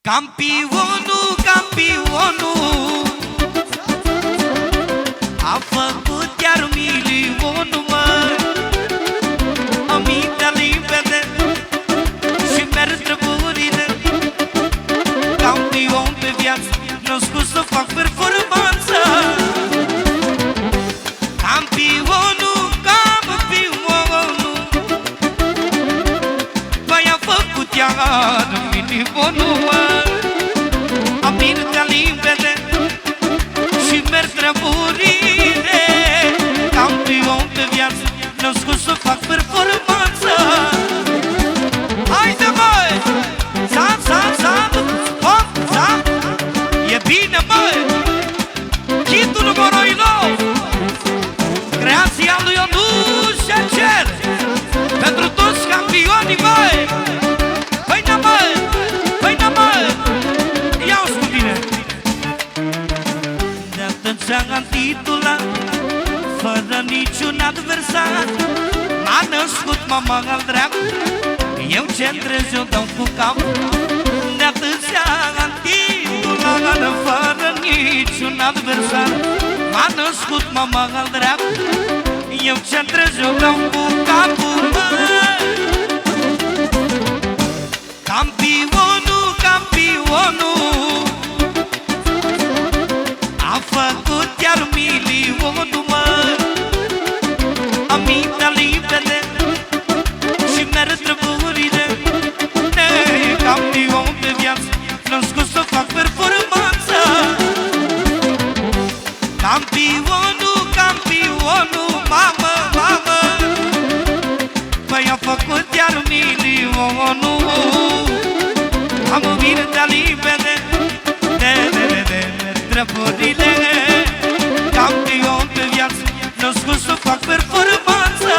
Campionul, campionul a făcut chiar milionul, mă. Aminte limpede și merg treburile. Campion pe viață, născut să fac performanță. Campionul, campionul păi a făcut chiar milionul, mă. Aminte limpede și merg treburile. Campion pe viață, născut să fac performanță. Haide, măi! Zap, zap, zap, hop, zap. E bine, măi! Hitul numărul 9, creația lui Ionuț Șercel, pentru toți campionii, măi! Păi na, măi! Păi na, măi! Ia-o-ți cu tine! De atunci am titulat, fără niciun adversar. M-a născut mama al dreapta, eu ce trez, eu dau cu cap. De atâția am titulat, fără niciun adversar. M-a născut mama al dreapta, eu ce trez, eu dau cu capul, măi. Campionul, campionul a făcut chiar milionul, mă. Aminte limpede și merg treburile. Campion pe viață, născut să fac performanță. Campionul, campionul, mamă, mamă, păi a făcut chiar milionul. Am aminte limpede de treburile. Campion pe viață, născut să fac performanță.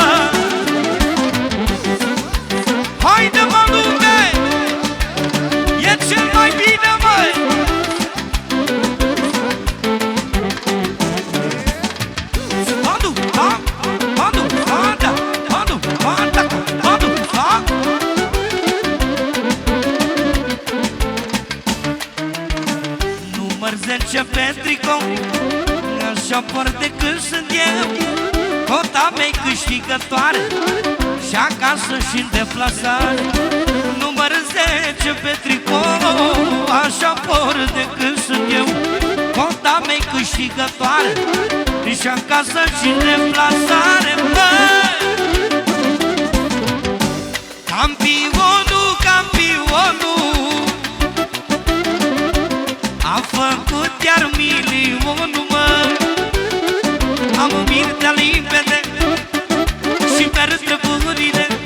Haide, mă, lume! E cel mai bine, măi! Adu, ha, adu, ada, adu, ada, adu, ha. Număr 10 pe tricou, așa port de când sunt eu. Cota mea-i câștigătoare și acasă și-n deplasare. Număr 10 pe tricou, așa port de când sunt eu. Cota mea-i câștigătoare și acasă și-n deplasare, măi. Campionul, campionul a făcut chiar milionul, mă. Am mintea limpede și merg treburile.